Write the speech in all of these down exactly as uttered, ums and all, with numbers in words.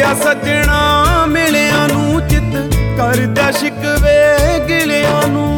ਗਿਆ ਸੱਜਣਾ ਮਿਲਿਆਂ ਨੂੰ, ਚਿੱਤ ਕਰਦਾ ਸ਼ਿਕਵੇ ਗਿਲਿਆਂ ਨੂੰ।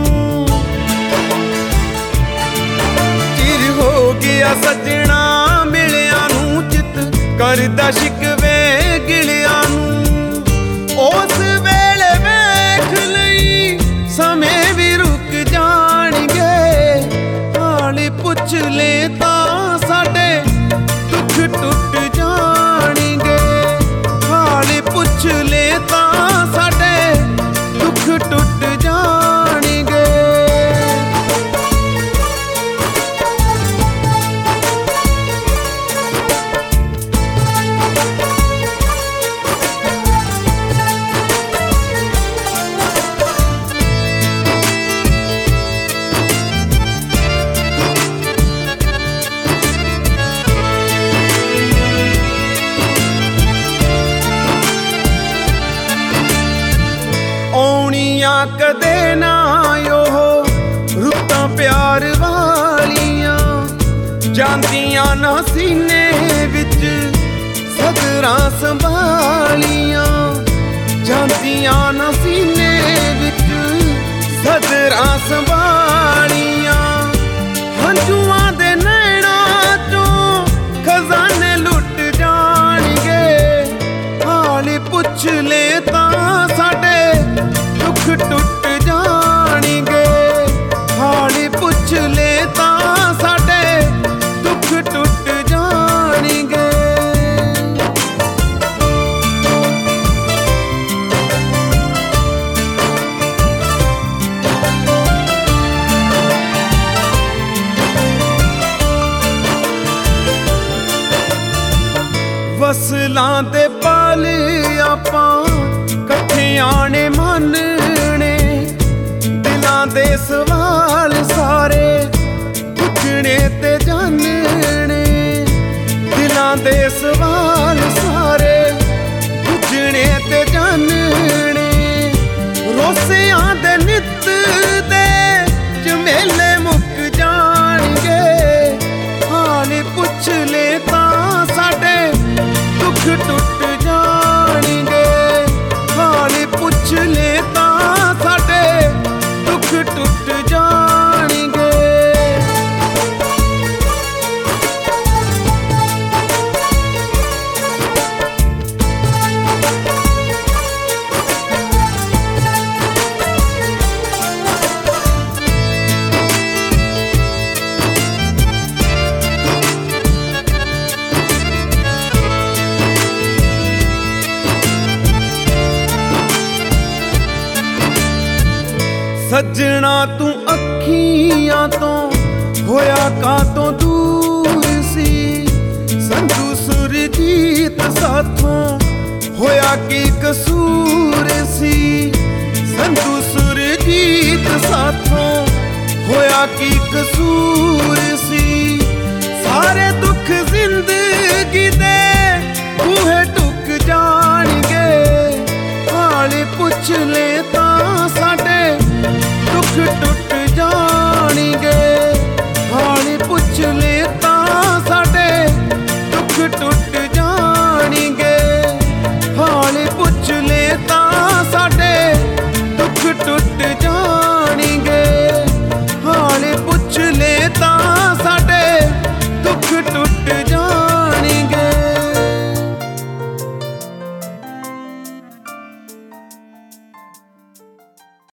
ਚਿਰ ਹੋ ਗਿਆ ਸੱਜਣਾ ਮਿਲਿਆਂ ਨੂੰ, ਚਿੱਤ ਕਰਦਾ ਸ਼ਿਕਵੇ ਗਿਲਿਆਂ ਨੂੰ। ਉਸ ਵੇਲੇ ਵੇਖ ਲਈ ਸਮੇਂ ਵੀ ਰੁਕ ਜਾਣਗੇ, ਹਾਲ ਪੁੱਛ ਲੈ ਤਾਂ ਸਾਡੇ ਦੁੱਖ ਟੁੱਟ ਜਾਣਗੇ। ਹਾਲ ਪੁੱਛ ਲੈ ਤਾਂ ਸਾਡੇ ਦੁੱਖ ਟੁੱਟ ਜਾਣਗੇ। ਆਉਣੀਆਂ ਕਦੇ ਨਾ ਉਹ ਰੁੱਤਾਂ ਪਿਆਰ ਵਾਲੀਆਂ, ਜਾਂਦੀਆਂ ਨਾ ਸੀਨੇ ਵਿੱਚ ਸਦਰਾਂ ਸੰਭਾਲੀਆਂ। ਜਾਂਦੀਆਂ ਨਾ ਸੀਨੇ ਵਿੱਚ ਸਦਰਾਂ ਸੰਭਾਲੀਆਂ। ਹੰਝੂਆਂ ਦੇ ਨੈਣਾਂ ਚੋਂ ਖਜ਼ਾਨੇ ਲੁੱਟ ਜਾਣਗੇ, ਹਾਲ ਪੁੱਛ ਲੈ ਤਾਂ ਸਾਡੇ ਦੁੱਖ ਟੁੱਟ ਜਾਣਗੇ। ਹਾਲ ਪੁੱਛ ਲੈ ਤਾਂ ਸਾਡੇ ਦੁੱਖ ਟੁੱਟ ਜਾਣਗੇ। ਵਸਲਾਂ ਦੇ ਪਲ ਆਪਾਂ ਇਕੱਠਿਆਂ ਨੇ ਮੰਨਣੇ, ਦਿਲਾਂ ਦੇ ਸਵਾਲ ਸਾਰੇ ਪੁੱਛਣੇ ਤੇ ਜਾਣਨੇ। ਦਿਲਾਂ ਦੇ ਸਵਾਲ ਸਾਰੇ ਪੁੱਛਣੇ ਤੇ ਜਾਣਨੇ। ਰੋਸਿਆਂ ਦੇ ਨਿੱਤ ਦੇ ਝਮੇਲੇ ਮੁੱਕ ਜਾਣਗੇ, ਹਾਲ ਪੁੱਛ ਲੈ ਤਾਂ ਸਾਡੇ ਦੁੱਖ ਟੁੱਟ ਜਾਣਗੇ। ਹਾਲ ਪੁੱਛ ਲੈ ਤਾਂ ਸਾਡੇ ਦੁੱਖ ਟੁੱਟ ਜਾਣਗੇ। ਸੱਜਣਾ ਤੂੰ ਅੱਖੀਆਂ ਤੋਂ ਹੋਇਆ ਕਾਤੋਂ ਦੂਰ ਸੀ, ਸੰਧੂ ਸੁਰਜੀਤ ਸਾਥੋਂ ਹੋਇਆ ਕੀ ਕਸੂਰ ਸੀ। ਸੰਧੂ ਸੁਰਜੀਤ ਸਾਥੋਂ ਹੋਇਆ ਕੀ ਕਸੂਰ